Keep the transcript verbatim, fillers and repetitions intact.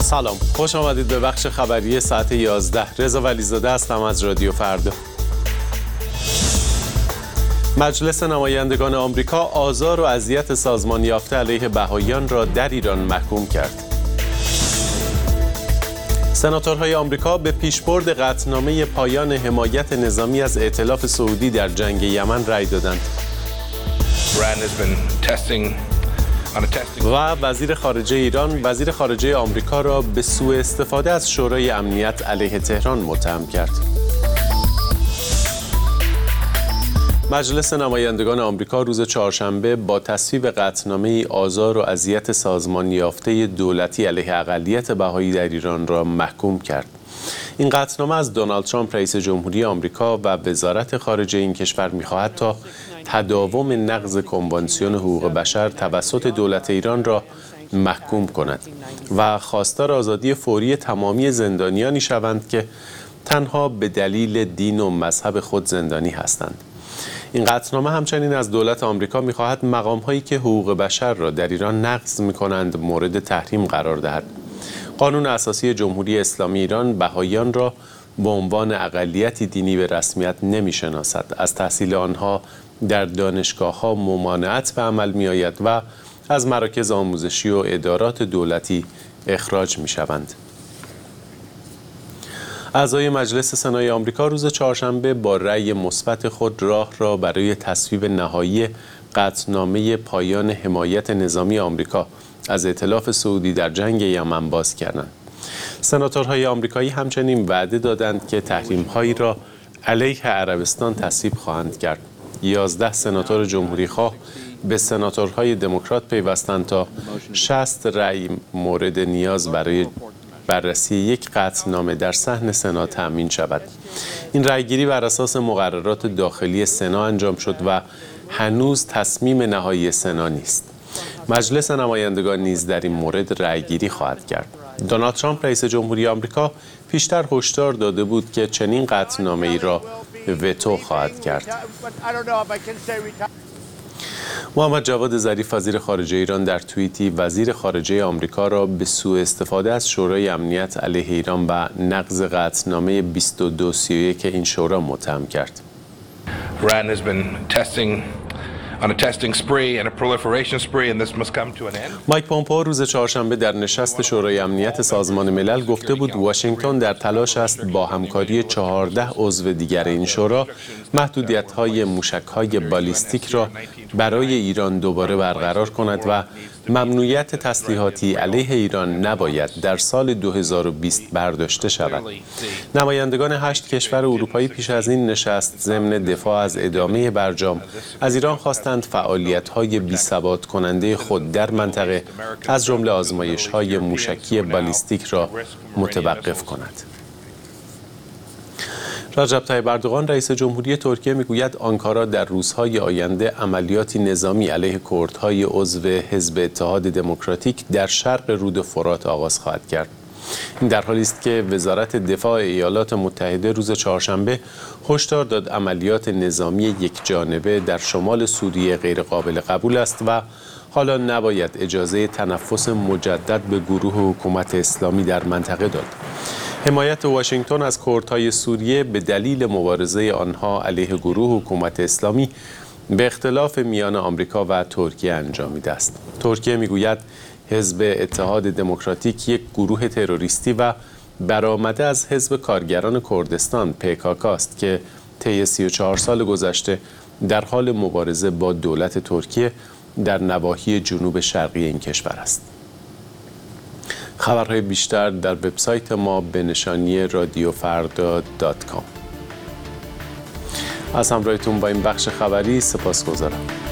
سلام، خوش آمدید به بخش خبری ساعت یازده. رضا ولیزاده هستم از رادیو فردا. مجلس نمایندگان آمریکا آزار و اذیت سازمان یافته علیه بهائیان را در ایران محکوم کرد. سناتورهای آمریکا به پیشبرد قطعنامه پایان حمایت نظامی از ائتلاف سعودی در جنگ یمن رأی دادند. و وزیر خارجه ایران وزیر خارجه آمریکا را به سوء استفاده از شورای امنیت علیه تهران متهم کرد. مجلس نمایندگان آمریکا روز چهارشنبه با تصویب قطعنامه آزار و اذیت سازمان یافته دولتی علیه اقلیت بهایی در ایران را محکوم کرد. این قطعنامه از دونالد ترامپ رئیس جمهوری آمریکا و وزارت خارجه این کشور می‌خواهد تا تداوم نقض کنوانسیون حقوق بشر توسط دولت ایران را محکوم کند و خواستار آزادی فوری تمامی زندانیانی شوند که تنها به دلیل دین و مذهب خود زندانی هستند. این قطعنامه همچنین از دولت آمریکا می‌خواهد مقام‌هایی که حقوق بشر را در ایران نقض می‌کنند مورد تحریم قرار دهد. قانون اساسی جمهوری اسلامی ایران بهائیان را به عنوان اقلیتی دینی به رسمیت نمی‌شناسد. از تحصیل آنها در دانشگاه‌ها ممانعت به عمل می‌آید و از مراکز آموزشی و ادارات دولتی اخراج می‌شوند. اعضای مجلس سنای آمریکا روز چهارشنبه با رأی مثبت خود راه را برای تصویب نهایی قطعنامه پایان حمایت نظامی آمریکا از ائتلاف سعودی در جنگ یمن باز کردند. سناتورهای آمریکایی همچنین وعده دادند که تحریم‌هایی را علیه عربستان تصویب خواهند کرد. یازده سناتور جمهوری‌خواه به سناتورهای دموکرات پیوستند تا شصت رأی مورد نیاز برای بررسی یک قطعنامه در صحن سنا تأمین شود. این رأیگیری بر اساس مقررات داخلی سنا انجام شد و هنوز تصمیم نهایی سنا نیست. مجلس نمایندگان نیز در این مورد رأیگیری خواهد کرد. دونالد ترامپ رئیس جمهوری آمریکا پیشتر هشدار داده بود که چنین قطعنامه‌ای را وتو خواهد کرد. محمد جواد ظریف وزیر خارجه ایران در توییتی وزیر خارجه آمریکا را به سوء استفاده از شورای امنیت علیه ایران و نقض قطعنامه بیست و دو سی و یک این شورا متهم کرد. مایک پومپئو روز چهارشنبه در نشست شورای امنیت سازمان ملل گفته بود واشنگتن در تلاش است با همکاری چهارده عضو دیگر این شورا محدودیت‌های موشک‌های بالیستیک را برای ایران دوباره برقرار کند و ممنوعیت تسلیحاتی علیه ایران نباید در سال دو هزار و بیست برداشته شود. نمایندگان هشت کشور اروپایی پیش از این نشست ضمن دفاع از ادامه برجام از ایران خواستند فعالیت‌های بی‌ثبات کننده خود در منطقه از جمله آزمایش‌های موشکی بالیستیک را متوقف کند. رجب طیب اردوغان رئیس جمهوری ترکیه میگوید آنکارا در روزهای آینده عملیاتی نظامی علیه کردهای عضو حزب اتحاد دموکراتیک در شرق رود فرات آغاز خواهد کرد. این در حالی است که وزارت دفاع ایالات متحده روز چهارشنبه هشدار داد عملیات نظامی یکجانبه در شمال سوریه غیرقابل قبول است و حالا نباید اجازه تنفس مجدد به گروه حکومت اسلامی در منطقه داد. حمایت واشنگتن از کردهای سوریه به دلیل مبارزه آنها علیه گروه حکومت اسلامی به اختلاف میان آمریکا و ترکیه انجامیده است. ترکیه میگوید حزب اتحاد دموکراتیک یک گروه تروریستی و برآمده از حزب کارگران کردستان پی کی کی است که طی سی و چهار سال گذشته در حال مبارزه با دولت ترکیه در نواحی جنوب شرقی این کشور است. خبرهای بیشتر در وبسایت ما به نشانی رادیو فردا دات کام. از همراهیتون با این بخش خبری سپاسگزارم.